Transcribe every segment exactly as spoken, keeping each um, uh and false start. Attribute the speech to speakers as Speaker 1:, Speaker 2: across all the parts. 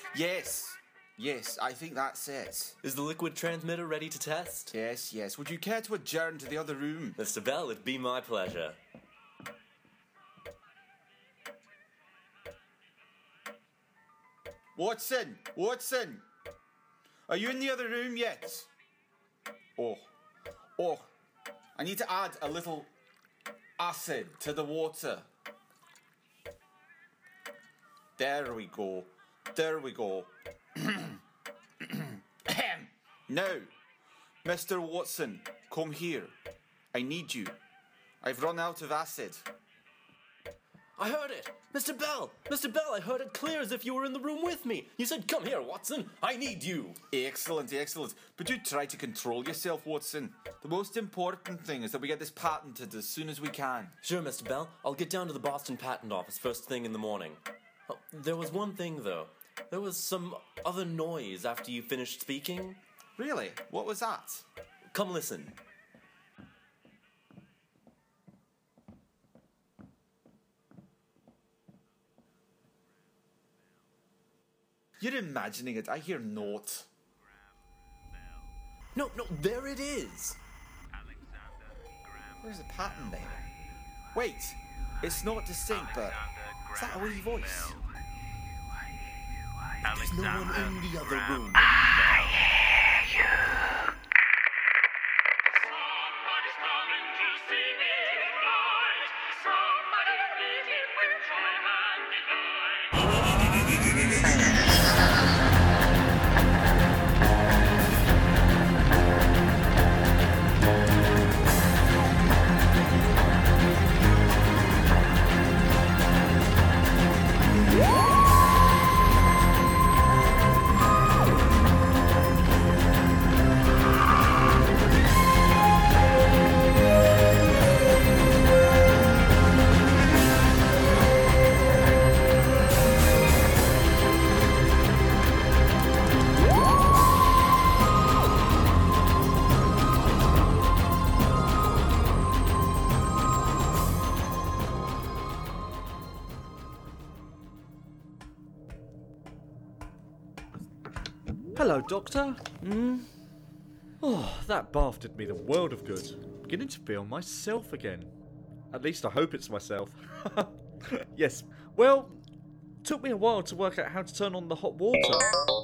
Speaker 1: Yes. Yes, I think that's it.
Speaker 2: Is the liquid transmitter ready to test?
Speaker 1: Yes, yes. Would you care to adjourn to the other room?
Speaker 2: Mister Bell, it'd be my pleasure.
Speaker 1: Watson! Watson! Are you in the other room yet? Oh. Oh. I need to add a little acid to the water. There we go. There we go. Now, Mister Watson, come here. I need you. I've run out of acid.
Speaker 2: I heard it! Mister Bell! Mister Bell, I heard it clear as if you were in the room with me. You said, come here, Watson. I need you.
Speaker 1: Excellent, excellent. But do try to control yourself, Watson. The most important thing is that we get this patented as soon as we can.
Speaker 2: Sure, Mister Bell. I'll get down to the Boston Patent Office first thing in the morning. Oh, there was one thing, though. There was some other noise after you finished speaking.
Speaker 1: Really? What was that?
Speaker 2: Come listen.
Speaker 1: You're imagining it. I hear naught.
Speaker 2: No, no, there it is.
Speaker 1: Where's the pattern then? Wait, it's not distinct, but is that a wee voice?
Speaker 2: There's no one in the other room.
Speaker 3: I hear you.
Speaker 4: Somebody's coming to see me tonight. Somebody meeting with joy and delight.
Speaker 5: Hello, Doctor. Hmm? Oh, that bath did me the world of good. I'm beginning to feel myself again. At least I hope it's myself. Yes, well, took me a while to work out how to turn on the hot water.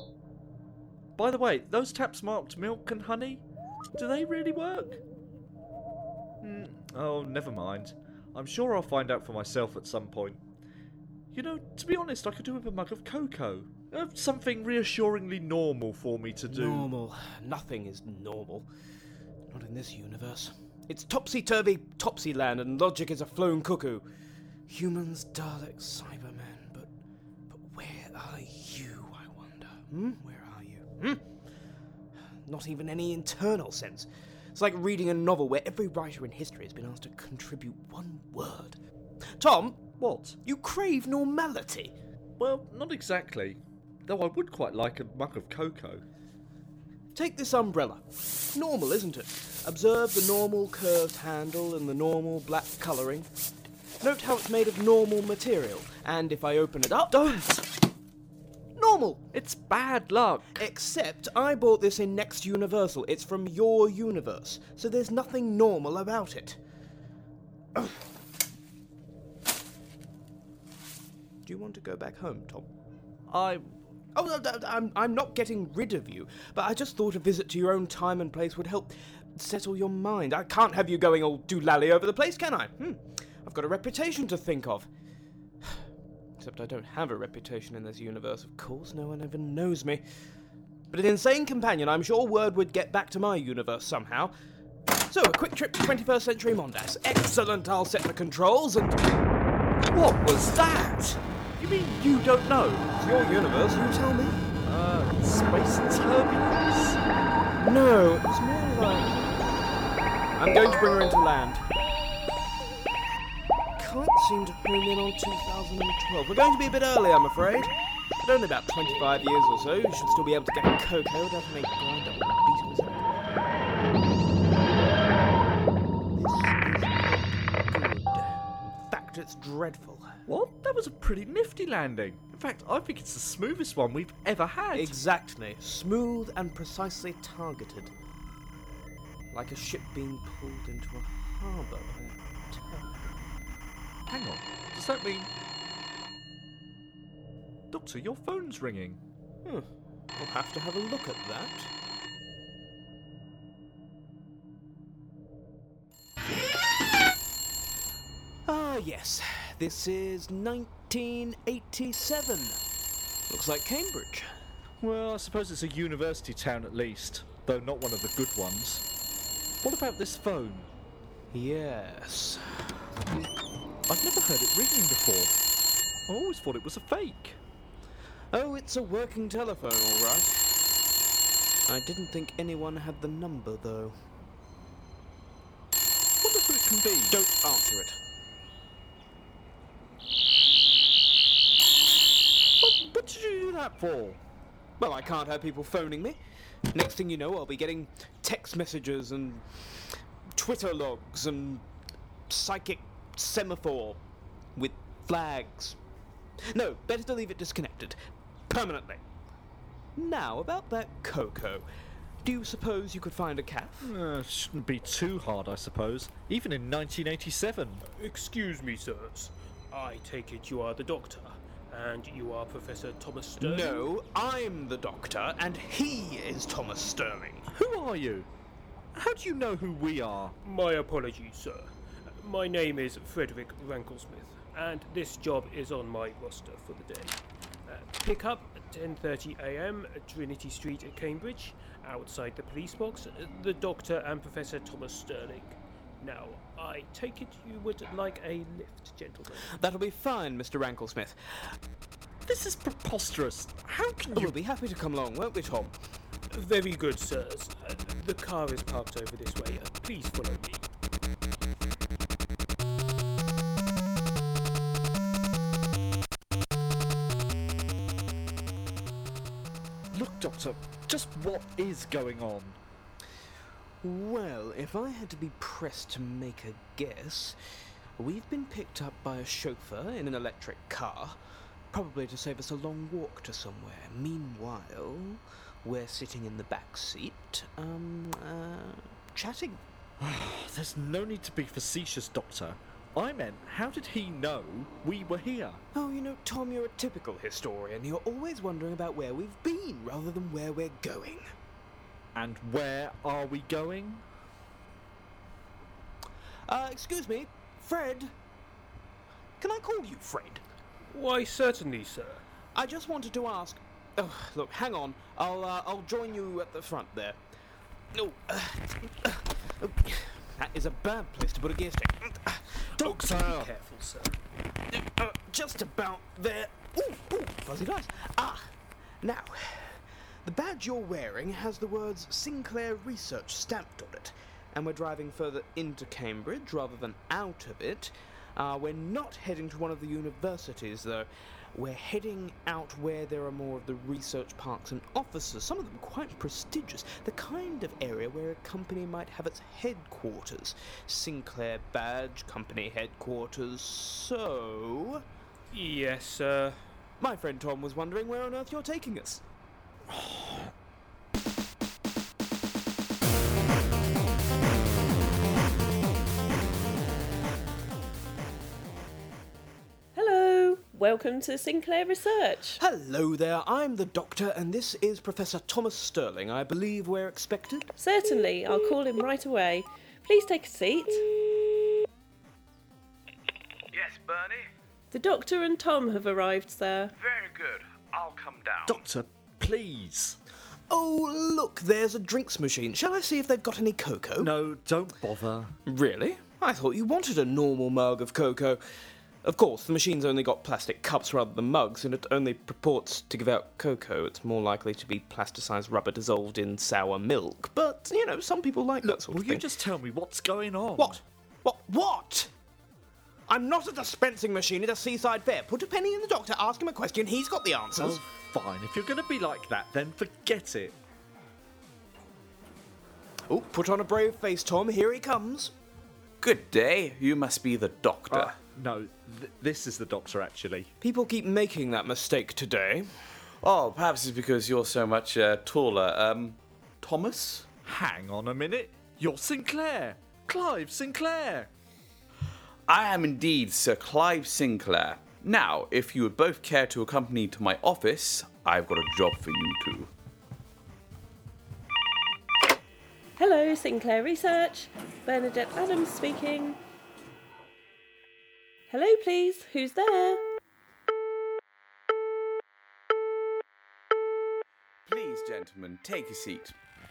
Speaker 5: By the way, those taps marked milk and honey, do they really work? Mm, oh, never mind. I'm sure I'll find out for myself at some point. You know, to be honest, I could do with a mug of cocoa. Uh, something reassuringly normal for me to do.
Speaker 6: Normal. Nothing is normal. Not in this universe. It's topsy-turvy, topsy-land, and logic is a flown cuckoo. Humans, Daleks, Cybermen, but but where are you, I wonder? Hmm? Where are you? Hmm? Not even any internal sense. It's like reading a novel where every writer in history has been asked to contribute one word. Tom?
Speaker 5: What?
Speaker 6: You crave normality.
Speaker 5: Well, not exactly. Though I would quite like a mug of cocoa.
Speaker 6: Take this umbrella. Normal, isn't it? Observe the normal curved handle and the normal black colouring. Note how it's made of normal material. And if I open it up...
Speaker 5: Don't!
Speaker 6: Normal!
Speaker 5: It's bad luck.
Speaker 6: Except I bought this in Next Universal. It's from your universe. So there's nothing normal about it. Do you want to go back home, Tom?
Speaker 5: I...
Speaker 6: Oh, no, no, I'm, I'm not getting rid of you, but I just thought a visit to your own time and place would help settle your mind. I can't have you going all doolally over the place, can I? Hmm. I've got a reputation to think of. Except I don't have a reputation in this universe, of course. No one ever knows me. But an insane companion, I'm sure word would get back to my universe somehow. So, a quick trip to twenty-first century Mondas. Excellent, I'll set the controls and...
Speaker 5: What was that? You mean you don't know?
Speaker 6: It's your universe, you tell me.
Speaker 5: Uh, space turbulence?
Speaker 6: No, it was more like... I'm going to bring her into land. Can't seem to home in on two thousand twelve. We're going to be a bit early, I'm afraid. But only about twenty-five years or so. You should still be able to get cocoa without having to grind up beetles in it. This is not good. In fact, it's dreadful.
Speaker 5: Well, that was a pretty nifty landing. In fact, I think it's the smoothest one we've ever had.
Speaker 6: Exactly. Smooth and precisely targeted. Like a ship being pulled into a harbour by a turbine.
Speaker 5: Hang on, does that mean... Doctor, your phone's ringing.
Speaker 6: Hmm. I'll have to have a look at that. Ah, yes. This is nineteen eighty-seven. Looks like Cambridge.
Speaker 5: Well, I suppose it's a university town at least, though not one of the good ones. What about this phone?
Speaker 6: Yes.
Speaker 5: I've never heard it ringing before. I always thought it was a fake.
Speaker 6: Oh, it's a working telephone, all right. I didn't think anyone had the number, though.
Speaker 5: Wonder who it can be.
Speaker 6: Don't answer it.
Speaker 5: What, what did you do that for?
Speaker 6: Well, I can't have people phoning me. Next thing you know, I'll be getting text messages and Twitter logs and psychic semaphore with flags. No, better to leave it disconnected. Permanently. Now, about that cocoa. Do you suppose you could find a calf?
Speaker 5: Uh, shouldn't be too hard, I suppose. Even in nineteen eighty-seven.
Speaker 7: Excuse me, sirs. I take it you are the doctor, and you are Professor Thomas Sterling?
Speaker 6: No, I'm the doctor, and he is Thomas Sterling.
Speaker 5: Who are you? How do you know who we are?
Speaker 7: My apologies, sir. My name is Frederick Ranklesmith, and this job is on my roster for the day. Uh, pick up at ten thirty a m at Trinity Street at Cambridge, outside the police box, uh, the Doctor and Professor Thomas Sterling. Now, I take it you would like a lift, gentlemen?
Speaker 6: That'll be fine, Mister Ranklesmith.
Speaker 5: This is preposterous. How can you...
Speaker 6: We'll be happy to come along, won't we, Tom?
Speaker 7: Very good, sirs. Uh, the car is parked over this way. Uh, please follow me.
Speaker 5: Look, Doctor, just what is going on?
Speaker 6: Well, if I had to be pressed to make a guess, we've been picked up by a chauffeur in an electric car, probably to save us a long walk to somewhere. Meanwhile, we're sitting in the back seat, um, uh, chatting.
Speaker 5: There's no need to be facetious, Doctor. I meant, how did he know we were here?
Speaker 6: Oh, you know, Tom, you're a typical historian. You're always wondering about where we've been rather than where we're going.
Speaker 5: And where are we going?
Speaker 6: Uh, excuse me, Fred? Can I call you Fred?
Speaker 7: Why, certainly, sir.
Speaker 6: I just wanted to ask... Oh, look, hang on. I'll, uh, I'll join you at the front there. Oh, uh, uh, oh, that is a bad place to put a gear stick.
Speaker 5: Doctor!
Speaker 7: Be careful, sir.
Speaker 6: Uh, just about there. Ooh, ooh, fuzzy dice. Ah, now, the badge you're wearing has the words Sinclair Research stamped on it, and we're driving further into Cambridge rather than out of it. Uh, we're not heading to one of the universities, though. We're heading out where there are more of the research parks and offices, some of them quite prestigious, the kind of area where a company might have its headquarters. Sinclair badge, company headquarters, so...
Speaker 7: Yes, sir.
Speaker 6: My friend Tom was wondering where on earth you're taking us.
Speaker 8: Hello, welcome to Sinclair Research.
Speaker 6: Hello there, I'm the Doctor, and this is Professor Thomas Sterling. I believe we're expected.
Speaker 8: Certainly, I'll call him right away. Please take a seat.
Speaker 9: Yes, Bernie?
Speaker 8: The Doctor and Tom have arrived, sir.
Speaker 9: Very good. I'll come down.
Speaker 5: Doctor, please.
Speaker 6: Oh, look, there's a drinks machine. Shall I see if they've got any cocoa?
Speaker 5: No, don't bother.
Speaker 6: Really? I thought you wanted a normal mug of cocoa. Of course, the machine's only got plastic cups rather than mugs, and it only purports to give out cocoa. It's more likely to be plasticized rubber dissolved in sour milk. But, you know, some people like that sort
Speaker 5: Will
Speaker 6: of
Speaker 5: you
Speaker 6: thing.
Speaker 5: just tell me what's going on?
Speaker 6: What? What? What? I'm not a dispensing machine at a seaside fair. Put a penny in the Doctor, ask him a question, he's got the answers.
Speaker 5: Oh, fine. If you're going to be like that, then forget it.
Speaker 6: Oh, put on a brave face, Tom. Here he comes.
Speaker 9: Good day. You must be the doctor.
Speaker 5: Uh, no, th- this is the doctor, actually.
Speaker 6: People keep making that mistake today.
Speaker 1: Oh, perhaps it's because you're so much uh, taller. Um, Thomas?
Speaker 5: Hang on a minute. You're Sinclair. Clive Sinclair.
Speaker 1: I am indeed Sir Clive Sinclair. Now, if you would both care to accompany to my office, I've got a job for you two.
Speaker 8: Hello, Sinclair Research. Bernadette Adams speaking. Hello, please. Who's there?
Speaker 1: Please, gentlemen, take a seat.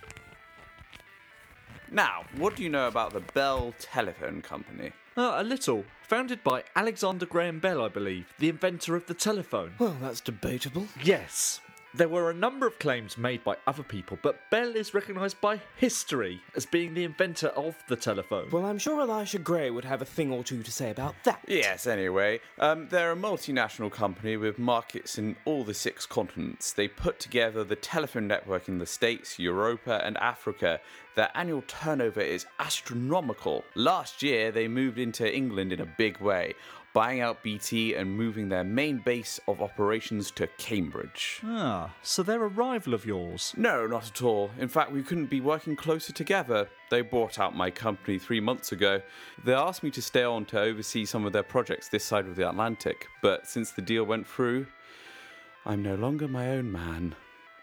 Speaker 1: Now, what do you know about the Bell Telephone Company?
Speaker 5: Uh, a little. Founded by Alexander Graham Bell, I believe, the inventor of the telephone.
Speaker 6: Well, that's debatable.
Speaker 5: Yes. There were a number of claims made by other people, but Bell is recognised by history as being the inventor of the telephone.
Speaker 6: Well, I'm sure Elisha Gray would have a thing or two to say about that.
Speaker 1: Yes, anyway, um, they're a multinational company with markets in all the six continents. They put together the telephone network in the States, Europa, and Africa. Their annual turnover is astronomical. Last year, they moved into England in a big way, buying out B T and moving their main base of operations to Cambridge.
Speaker 5: Ah, so they're a rival of yours?
Speaker 1: No, not at all. In fact, we couldn't be working closer together. They bought out my company three months ago. They asked me to stay on to oversee some of their projects this side of the Atlantic, but since the deal went through, I'm no longer my own man.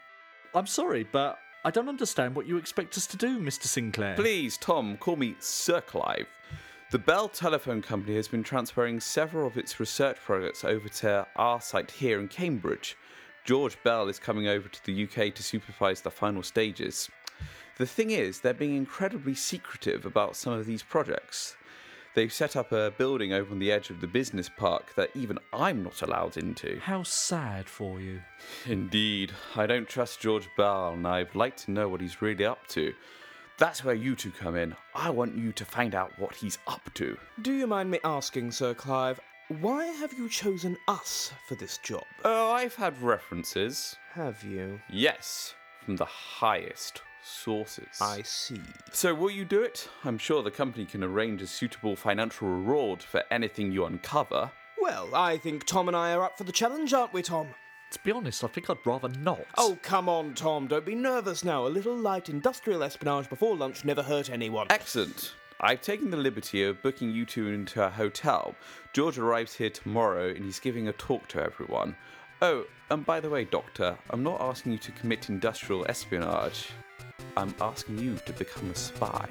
Speaker 5: I'm sorry, but I don't understand what you expect us to do, Mister Sinclair.
Speaker 1: Please, Tom, call me Sir Clive. The Bell Telephone Company has been transferring several of its research projects over to our site here in Cambridge. George Bell is coming over to the U K to supervise the final stages. The thing is, they're being incredibly secretive about some of these projects. They've set up a building over on the edge of the business park that even I'm not allowed into.
Speaker 5: How sad for you.
Speaker 1: Indeed. I don't trust George Bell, and I'd like to know what he's really up to. That's where you two come in. I want you to find out what he's up to.
Speaker 6: Do you mind me asking, Sir Clive, why have you chosen us for this job?
Speaker 1: Oh, I've had references.
Speaker 6: Have you?
Speaker 1: Yes, from the highest sources.
Speaker 6: I see.
Speaker 1: So will you do it? I'm sure the company can arrange a suitable financial reward for anything you uncover.
Speaker 6: Well, I think Tom and I are up for the challenge, aren't we, Tom?
Speaker 5: To be honest, I think I'd rather not.
Speaker 6: Oh, come on, Tom. Don't be nervous now. A little light industrial espionage before lunch never hurt anyone.
Speaker 1: Excellent. I've taken the liberty of booking you two into a hotel. George arrives here tomorrow and he's giving a talk to everyone. Oh, and by the way, Doctor, I'm not asking you to commit industrial espionage. I'm asking you to become a spy.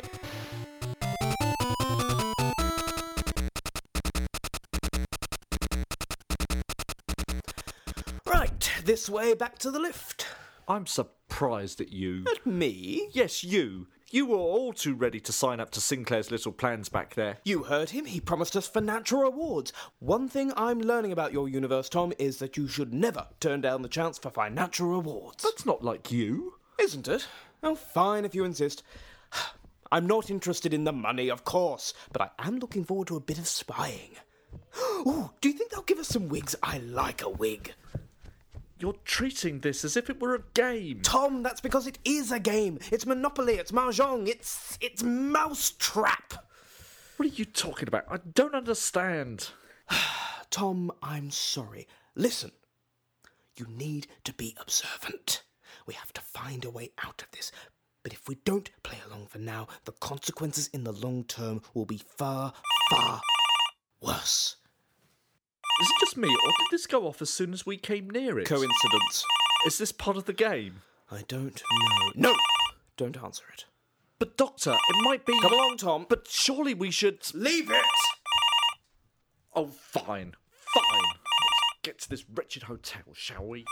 Speaker 6: Right, this way back to the lift.
Speaker 5: I'm surprised at you.
Speaker 6: At me?
Speaker 5: Yes, you. You were all too ready to sign up to Sinclair's little plans back there.
Speaker 6: You heard him. He promised us financial rewards. One thing I'm learning about your universe, Tom, is that you should never turn down the chance for financial rewards.
Speaker 5: That's not like you.
Speaker 6: Isn't it? Oh, fine if you insist. I'm not interested in the money, of course, but I am looking forward to a bit of spying. Ooh, do you think they'll give us some wigs? I like a wig.
Speaker 5: You're treating this as if it were a game.
Speaker 6: Tom, that's because it is a game. It's Monopoly, it's Mahjong, it's... it's Mousetrap.
Speaker 5: What are you talking about? I don't understand.
Speaker 6: Tom, I'm sorry. Listen, you need to be observant. We have to find a way out of this. But if we don't play along for now, the consequences in the long term will be far, far worse.
Speaker 5: Is it just me, or did this go off as soon as we came near it?
Speaker 6: Coincidence.
Speaker 5: Is this part of the game?
Speaker 6: I don't know. No! Don't answer it.
Speaker 5: But, Doctor, it might be...
Speaker 6: Come along, Tom.
Speaker 5: But surely we should...
Speaker 6: Leave it!
Speaker 5: Oh, fine. Fine. Let's get to this wretched hotel, shall we?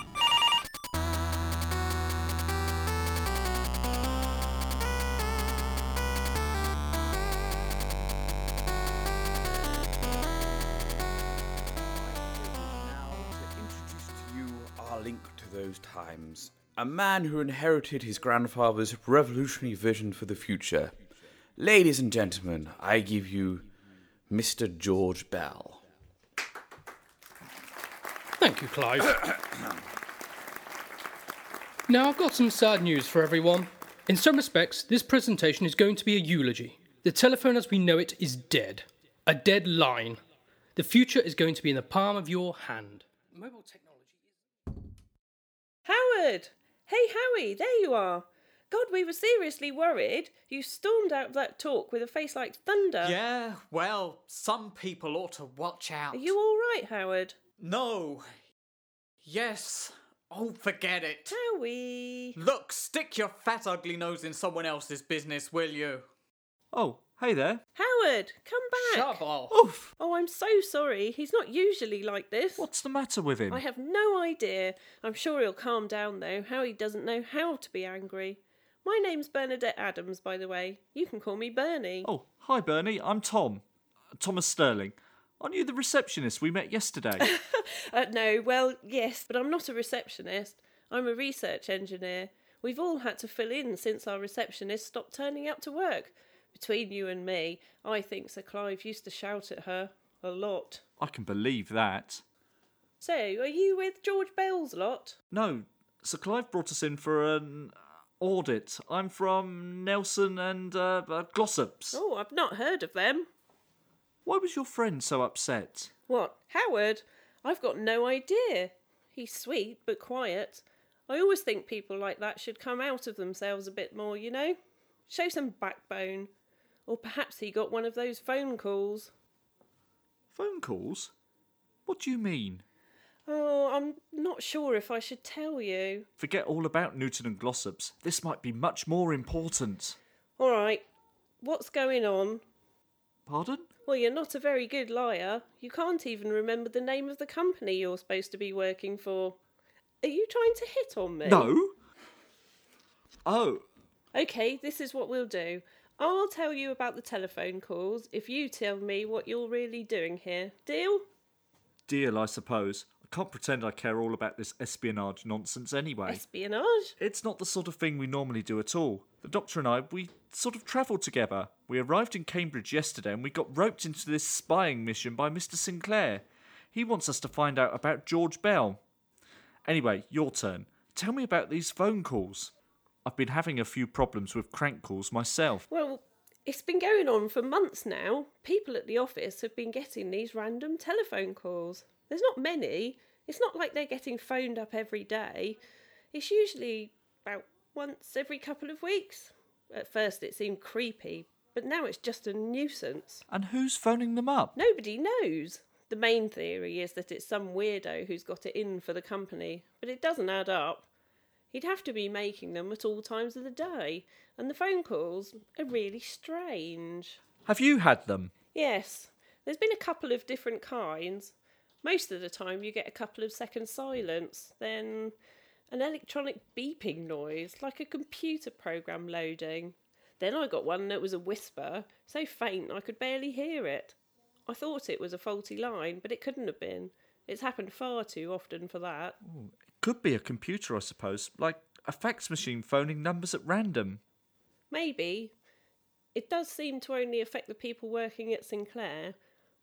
Speaker 1: Link to those times. A man who inherited his grandfather's revolutionary vision for the future. Ladies and gentlemen, I give you Mister George Bell.
Speaker 10: Thank you, Clive. Now, I've got some sad news for everyone. In some respects, this presentation is going to be a eulogy. The telephone as we know it is dead. A dead line. The future is going to be in the palm of your hand. Mobile technology is...
Speaker 8: Howard! Hey, Howie, there you are. God, we were seriously worried. You stormed out of that talk with a face like thunder.
Speaker 11: Yeah, well, some people ought to watch out.
Speaker 8: Are you all right, Howard?
Speaker 11: No. Yes. Oh, forget it.
Speaker 8: Howie.
Speaker 11: Look, stick your fat ugly nose in someone else's business, will you?
Speaker 5: Oh, hey there.
Speaker 8: Howard, come back.
Speaker 10: Shut off.
Speaker 5: Oof.
Speaker 8: Oh, I'm so sorry. He's not usually like this.
Speaker 5: What's the matter with him?
Speaker 8: I have no idea. I'm sure he'll calm down, though. Howie doesn't know how to be angry. My name's Bernadette Adams, by the way. You can call me Bernie.
Speaker 5: Oh, hi Bernie, I'm Tom. Thomas Sterling. Aren't you the receptionist we met yesterday?
Speaker 8: uh, no, well, yes, but I'm not a receptionist. I'm a research engineer. We've all had to fill in since our receptionist stopped turning up to work. Between you and me, I think Sir Clive used to shout at her a lot.
Speaker 5: I can believe that.
Speaker 8: So, are you with George Bell's lot?
Speaker 5: No, Sir Clive brought us in for an audit. I'm from Nelson and uh, uh, Glossops.
Speaker 8: Oh, I've not heard of them.
Speaker 5: Why was your friend so upset?
Speaker 8: What, Howard? I've got no idea. He's sweet but quiet. I always think people like that should come out of themselves a bit more, you know? Show some backbone. Or perhaps he got one of those phone calls.
Speaker 5: Phone calls? What do you mean?
Speaker 8: Oh, I'm not sure if I should tell you.
Speaker 5: Forget all about Newton and Glossops. This might be much more important.
Speaker 8: All right. What's going on?
Speaker 5: Pardon?
Speaker 8: Well, you're not a very good liar. You can't even remember the name of the company you're supposed to be working for. Are you trying to hit on me?
Speaker 5: No. Oh.
Speaker 8: OK, this is what we'll do. I'll tell you about the telephone calls if you tell me what you're really doing here. Deal?
Speaker 5: Deal, I suppose. I can't pretend I care all about this espionage nonsense anyway.
Speaker 8: Espionage?
Speaker 5: It's not the sort of thing we normally do at all. The Doctor and I, we sort of travelled together. We arrived in Cambridge yesterday and we got roped into this spying mission by Mister Sinclair. He wants us to find out about George Bell. Anyway, your turn. Tell me about these phone calls. I've been having a few problems with crank calls myself.
Speaker 8: Well, it's been going on for months now. People at the office have been getting these random telephone calls. There's not many. It's not like they're getting phoned up every day. It's usually about once every couple of weeks. At first it seemed creepy, but now it's just a nuisance.
Speaker 5: And who's phoning them up?
Speaker 8: Nobody knows. The main theory is that it's some weirdo who's got it in for the company, but it doesn't add up. He'd have to be making them at all times of the day, and the phone calls are really strange.
Speaker 5: Have you had them?
Speaker 8: Yes, there's been a couple of different kinds. Most of the time you get a couple of seconds silence, then an electronic beeping noise, like a computer program loading. Then I got one that was a whisper, so faint I could barely hear it. I thought it was a faulty line, but it couldn't have been. It's happened far too often for that.
Speaker 5: Ooh, it could be a computer, I suppose, like a fax machine phoning numbers at random.
Speaker 8: Maybe. It does seem to only affect the people working at Sinclair,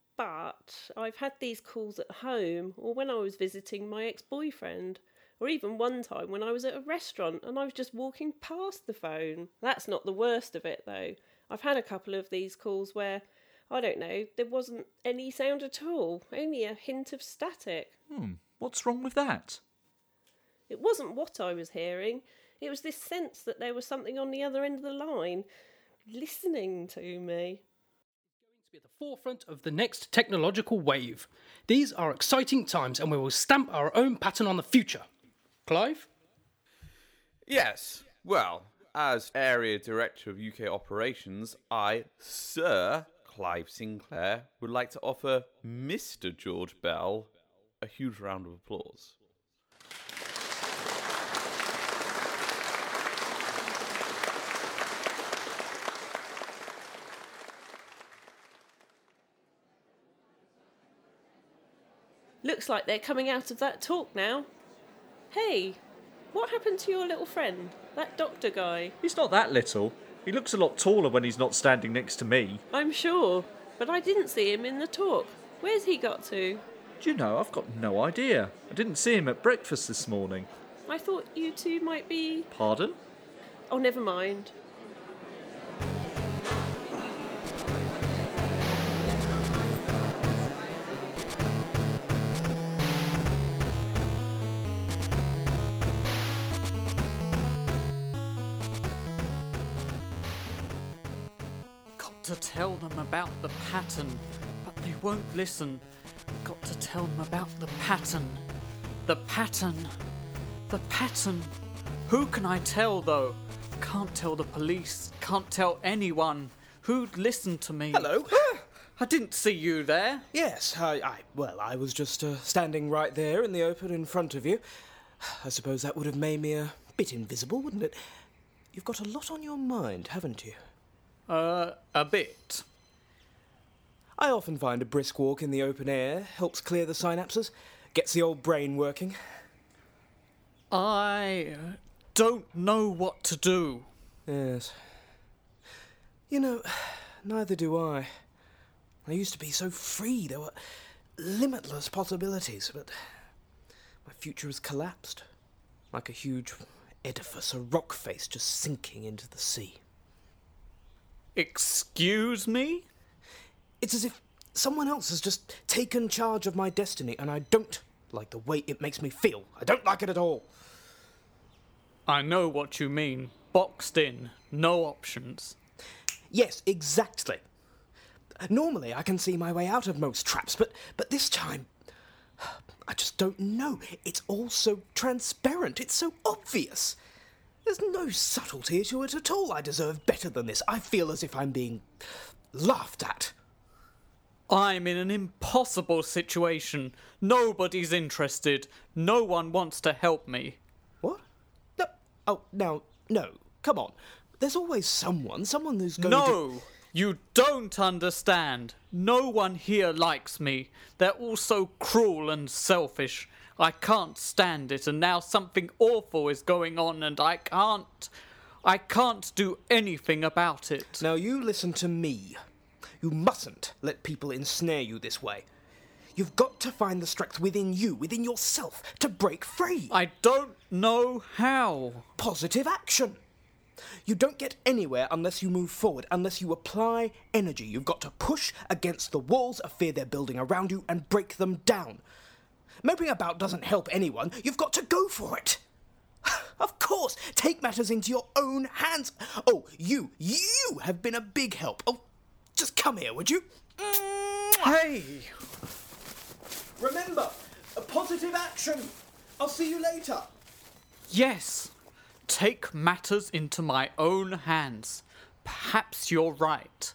Speaker 8: but I've had these calls at home or when I was visiting my ex-boyfriend, or even one time when I was at a restaurant and I was just walking past the phone. That's not the worst of it, though. I've had a couple of these calls where, I don't know, there wasn't any sound at all, only a hint of static.
Speaker 5: Hmm, what's wrong with that?
Speaker 8: It wasn't what I was hearing. It was this sense that there was something on the other end of the line, listening to me.
Speaker 10: To be at the forefront of the next technological wave. These are exciting times and we will stamp our own pattern on the future. Clive?
Speaker 1: Yes. Well, as Area Director of U K Operations, I, Sir Clive Sinclair, would like to offer Mister George Bell a huge round of applause.
Speaker 8: Looks like they're coming out of that talk now. Hey, what happened to your little friend? That doctor guy?
Speaker 5: He's not that little. He looks a lot taller when he's not standing next to me.
Speaker 8: I'm sure, but I didn't see him in the talk. Where's he got to?
Speaker 5: Do you know, I've got no idea. I didn't see him at breakfast this morning.
Speaker 8: I thought you two might be...
Speaker 5: Pardon?
Speaker 8: Oh, never mind.
Speaker 11: to tell them about the pattern, but they won't listen. Got to tell them about the pattern. The pattern. The pattern. Who can I tell, though? Can't tell the police. Can't tell anyone. Who'd listen to me?
Speaker 6: Hello.
Speaker 11: I didn't see you there.
Speaker 6: Yes, I, I well, I was just uh, standing right there in the open in front of you. I suppose that would have made me a bit invisible, wouldn't it? You've got a lot on your mind, haven't you?
Speaker 11: Uh, a bit.
Speaker 6: I often find a brisk walk in the open air helps clear the synapses, gets the old brain working.
Speaker 11: I don't know what to do.
Speaker 6: Yes. You know, neither do I. I used to be so free, there were limitless possibilities, but my future has collapsed. Like a huge edifice, a rock face just sinking into the sea.
Speaker 11: Excuse me?
Speaker 6: It's as if someone else has just taken charge of my destiny, and I don't like the way it makes me feel. I don't like it at all.
Speaker 11: I know what you mean. Boxed in. No options.
Speaker 6: Yes, exactly. Normally I can see my way out of most traps, but, but this time, I just don't know. It's all so transparent. It's so obvious. There's no subtlety to it at all. I deserve better than this. I feel as if I'm being laughed at.
Speaker 11: I'm in an impossible situation. Nobody's interested. No one wants to help me.
Speaker 6: What? No. Oh, now, no. Come on. There's always someone. Someone who's going
Speaker 11: no,
Speaker 6: to...
Speaker 11: No! You don't understand. No one here likes me. They're all so cruel and selfish. I can't stand it, and now something awful is going on, and I can't... I can't do anything about it.
Speaker 6: Now you listen to me. You mustn't let people ensnare you this way. You've got to find the strength within you, within yourself, to break free.
Speaker 11: I don't know how.
Speaker 6: Positive action. You don't get anywhere unless you move forward, unless you apply energy. You've got to push against the walls of fear they're building around you and break them down. Moping about doesn't help anyone. You've got to go for it. Of course, take matters into your own hands. Oh, you, you have been a big help. Oh, just come here, would you?
Speaker 11: Hey!
Speaker 6: Remember, a positive action. I'll see you later.
Speaker 11: Yes. Take matters into my own hands. Perhaps you're right.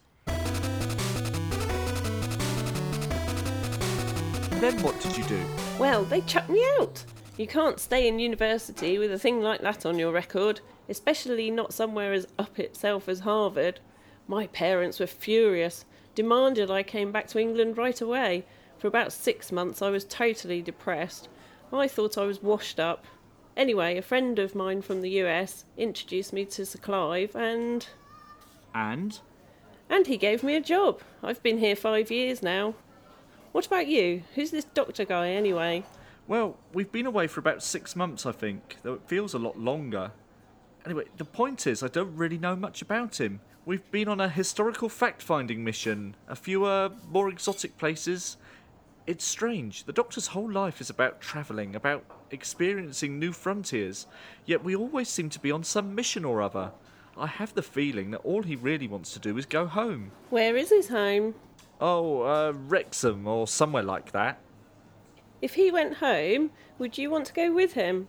Speaker 5: Then what did you do?
Speaker 8: Well, they chucked me out. You can't stay in university with a thing like that on your record, especially not somewhere as up itself as Harvard. My parents were furious, demanded I came back to England right away. For about six months I was totally depressed. I thought I was washed up. Anyway, a friend of mine from the U S introduced me to Sir Clive, and...
Speaker 5: And?
Speaker 8: And he gave me a job. I've been here five years now. What about you? Who's this doctor guy, anyway?
Speaker 5: Well, we've been away for about six months, I think, though it feels a lot longer. Anyway, the point is, I don't really know much about him. We've been on a historical fact-finding mission, a few, uh, more exotic places. It's strange. The Doctor's whole life is about travelling, about experiencing new frontiers, yet we always seem to be on some mission or other. I have the feeling that all he really wants to do is go home.
Speaker 8: Where is his home?
Speaker 5: Oh, uh, Wrexham or somewhere like that.
Speaker 8: If he went home, would you want to go with him?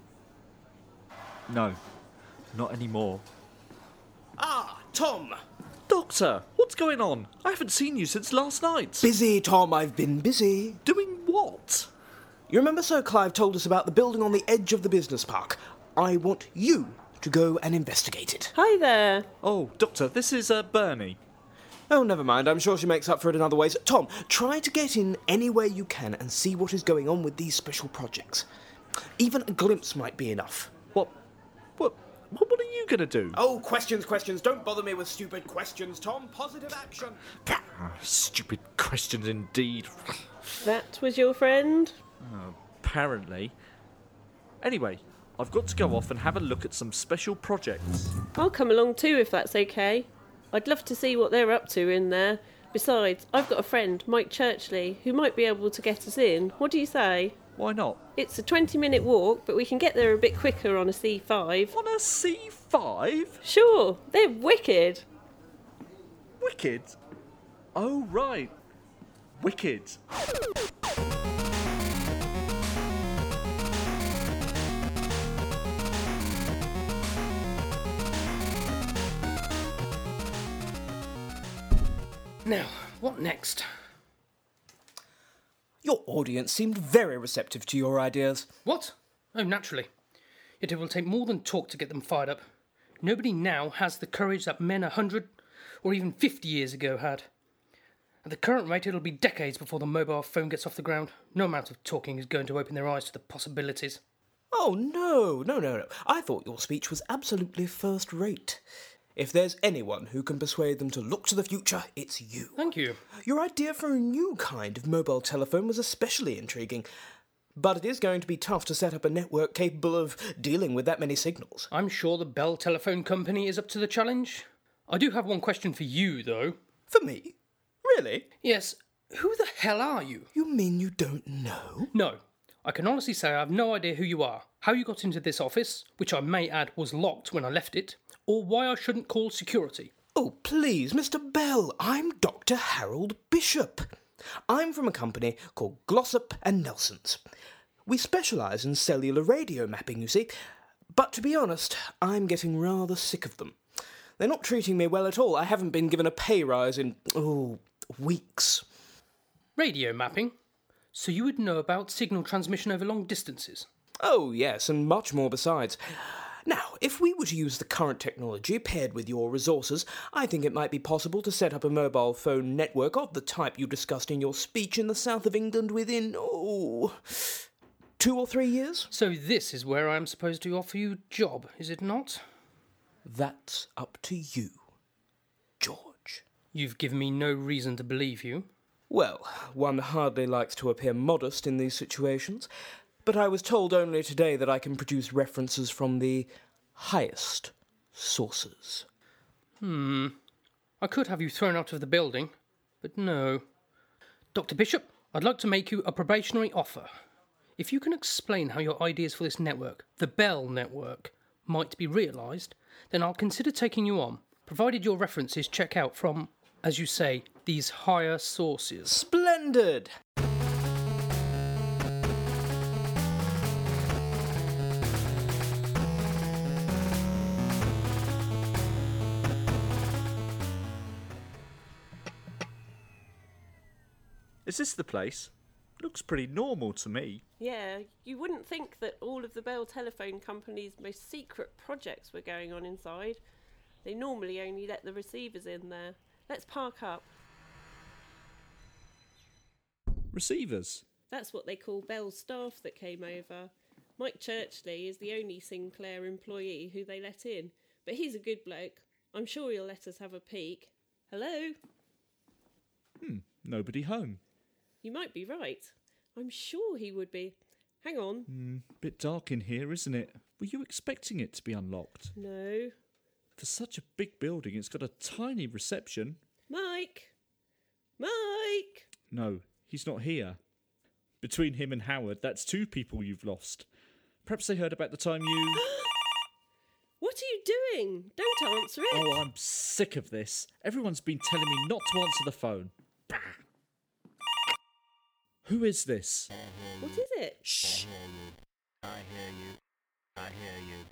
Speaker 5: No, not anymore.
Speaker 6: Ah, Tom!
Speaker 5: Doctor, what's going on? I haven't seen you since last night.
Speaker 6: Busy, Tom, I've been busy.
Speaker 5: Doing what?
Speaker 6: You remember Sir Clive told us about the building on the edge of the business park? I want you to go and investigate it.
Speaker 8: Hi there.
Speaker 5: Oh, Doctor, this is uh, Bernie.
Speaker 6: Oh, never mind. I'm sure she makes up for it in other ways. Tom, try to get in any way you can and see what is going on with these special projects. Even a glimpse might be enough.
Speaker 5: What? What? What are you going to do?
Speaker 6: Oh, questions, questions. Don't bother me with stupid questions, Tom. Positive action.
Speaker 5: Stupid questions indeed.
Speaker 8: That was your friend?
Speaker 5: Uh, apparently. Anyway, I've got to go off and have a look at some special projects.
Speaker 8: I'll come along too if that's okay. I'd love to see what they're up to in there. Besides, I've got a friend, Mike Churchley, who might be able to get us in. What do you say?
Speaker 5: Why not?
Speaker 8: It's a twenty minute walk, but we can get there a bit quicker on a C five.
Speaker 5: On a C five?
Speaker 8: Sure, they're wicked.
Speaker 5: Wicked? Oh, right. Wicked.
Speaker 10: Now, what next?
Speaker 6: Your audience seemed very receptive to your ideas.
Speaker 10: What? Oh, naturally. Yet it will take more than talk to get them fired up. Nobody now has the courage that men a hundred or even fifty years ago had. At the current rate, it'll be decades before the mobile phone gets off the ground. No amount of talking is going to open their eyes to the possibilities.
Speaker 6: Oh, no, no, no, no. I thought your speech was absolutely first rate. If there's anyone who can persuade them to look to the future, it's you.
Speaker 10: Thank you.
Speaker 6: Your idea for a new kind of mobile telephone was especially intriguing. But it is going to be tough to set up a network capable of dealing with that many signals.
Speaker 10: I'm sure the Bell Telephone Company is up to the challenge. I do have one question for you, though.
Speaker 6: For me? Really?
Speaker 10: Yes. Who the hell are you?
Speaker 6: You mean you don't know?
Speaker 10: No. I can honestly say I have no idea who you are, how you got into this office, which I may add was locked when I left it, or why I shouldn't call security.
Speaker 6: Oh, please, Mister Bell, I'm Doctor Harold Bishop. I'm from a company called Glossop and Nelsons. We specialise in cellular radio mapping, you see. But to be honest, I'm getting rather sick of them. They're not treating me well at all. I haven't been given a pay rise in, oh, weeks.
Speaker 10: Radio mapping? So you would know about signal transmission over long distances?
Speaker 6: Oh, yes, and much more besides. Now, if we were to use the current technology paired with your resources, I think it might be possible to set up a mobile phone network of the type you discussed in your speech in the south of England within, oh, two or three years?
Speaker 10: So this is where I'm supposed to offer you a job, is it not?
Speaker 6: That's up to you, George.
Speaker 10: You've given me no reason to believe you.
Speaker 6: Well, one hardly likes to appear modest in these situations, but I was told only today that I can produce references from the highest sources.
Speaker 10: Hmm. I could have you thrown out of the building, but no. Doctor Bishop, I'd like to make you a probationary offer. If you can explain how your ideas for this network, the Bell Network, might be realised, then I'll consider taking you on, provided your references check out from, as you say, these higher sources.
Speaker 6: Splendid!
Speaker 5: Is this the place? Looks pretty normal to me.
Speaker 8: Yeah, you wouldn't think that all of the Bell Telephone Company's most secret projects were going on inside. They normally only let the receivers in there. Let's park up.
Speaker 5: Receivers?
Speaker 8: That's what they call Bell's staff that came over. Mike Churchley is the only Sinclair employee who they let in, but he's a good bloke. I'm sure he'll let us have a peek. Hello?
Speaker 5: Hmm, nobody home.
Speaker 8: You might be right. I'm sure he would be. Hang on.
Speaker 5: Hmm, bit dark in here, isn't it? Were you expecting it to be unlocked?
Speaker 8: No.
Speaker 5: For such a big building, it's got a tiny reception.
Speaker 8: Mike! Mike!
Speaker 5: No, he's not here. Between him and Howard, that's two people you've lost. Perhaps they heard about the time you...
Speaker 8: What are you doing? Don't answer it.
Speaker 5: Oh, I'm sick of this. Everyone's been telling me not to answer the phone. Bah. Who is this?
Speaker 8: What is it?
Speaker 5: Shh.
Speaker 3: I hear you. I hear you.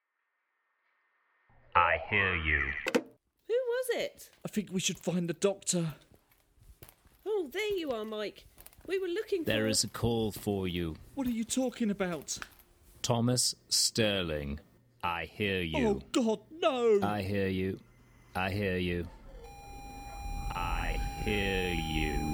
Speaker 3: I hear you.
Speaker 8: Who was it?
Speaker 5: I think we should find the doctor.
Speaker 8: Oh, there you are, Mike. We were looking for...
Speaker 12: There is a call for you.
Speaker 5: What are you talking about?
Speaker 12: Thomas Sterling. I hear you.
Speaker 5: Oh, God, no!
Speaker 12: I hear you. I hear you. I hear you.